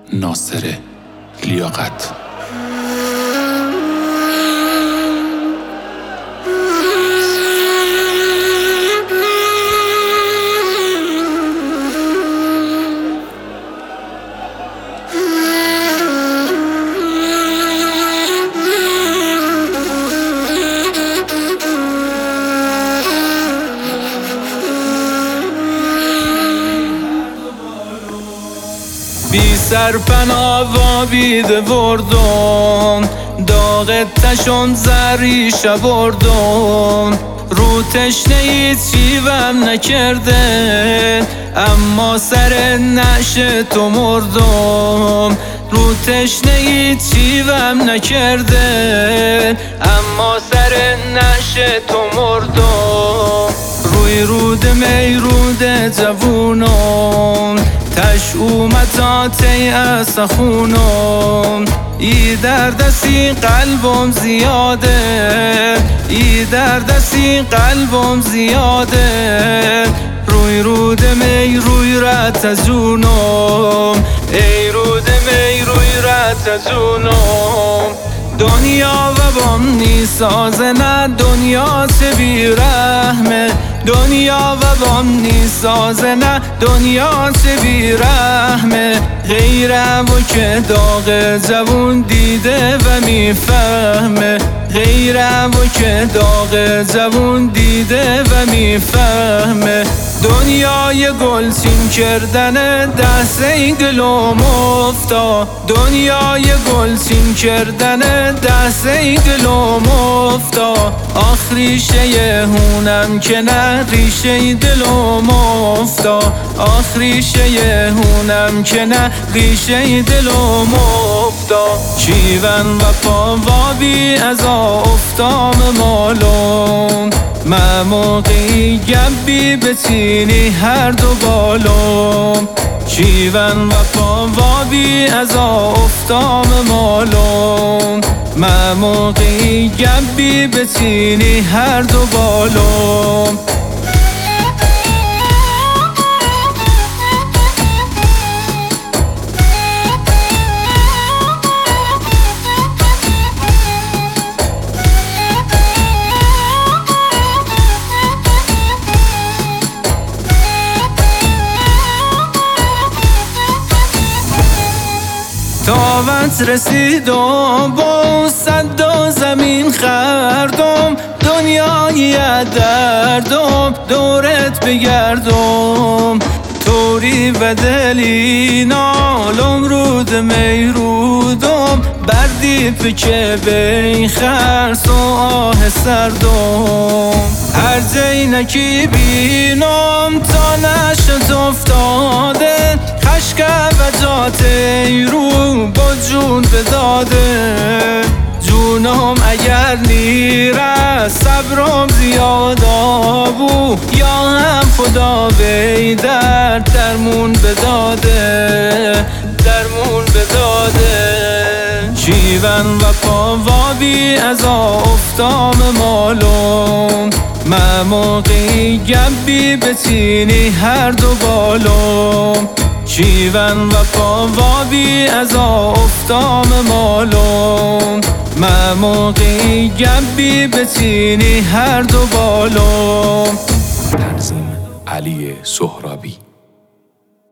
ناصر لیاقت. بی سرپناه و بیده وردم، داغ تشون زریشه بردم. رو تشنه ایت چیوم نکرده، اما سر نعش تو مردم. رو تشنه ایت چیوم نکرده، اما سر نعش تو مردم. روی رود میرود جوونم، تش اومتاتی اسخونم. ای دردسی قلبم زیاده، ای دردسی قلبم زیاده. روی رود می روی رت جونم، ای رود می روی رت جونم. دنیا و بام نیسازه نه، دنیا چه بی رحمه. دنیا و بام نیسازه نه، دنیا چه بی رحمه. غیرم و که داغ جوون دیده و میفهمه. غیرم و که داغ جوون دیده و میفهمه. دنیای گلچین کردن دسته گلوم افتا، دنیای گلچین کردن دسته گلوم افتا. آخ ریشه هونم که نه ریشه دلم افتا، آخ ریشه هونم که نه ریشه دلم افتا. چیون و پاوابی از افتام مالم، من موقعی گبی بچینی هر دو بالم. چیون و پاوابی از افتام مالم، من موقعی گبی بچینی هر دو بالم. تاوت رسیدم با صد و زمین خردم. دنیای دردم دورت بگردم. توری و دلی نالم رود میرودم. بردی پکه بین خرس و آه سردم. هر جینکی بینم تا نشت افتاده. خشک و جاته رو با جون بداده. جونم اگر نیره صبرم زیادا بو، یا هم خدا بی درمون بداده، درمون بداده. چیون و پاوابی از افتام مالم، من موقعی گبی بچینی هر دو بالم. چیون و پاوابی از افتام مالم، من موقعی گبی بچینی هر دو بالم. تنظیم علی سهرابی.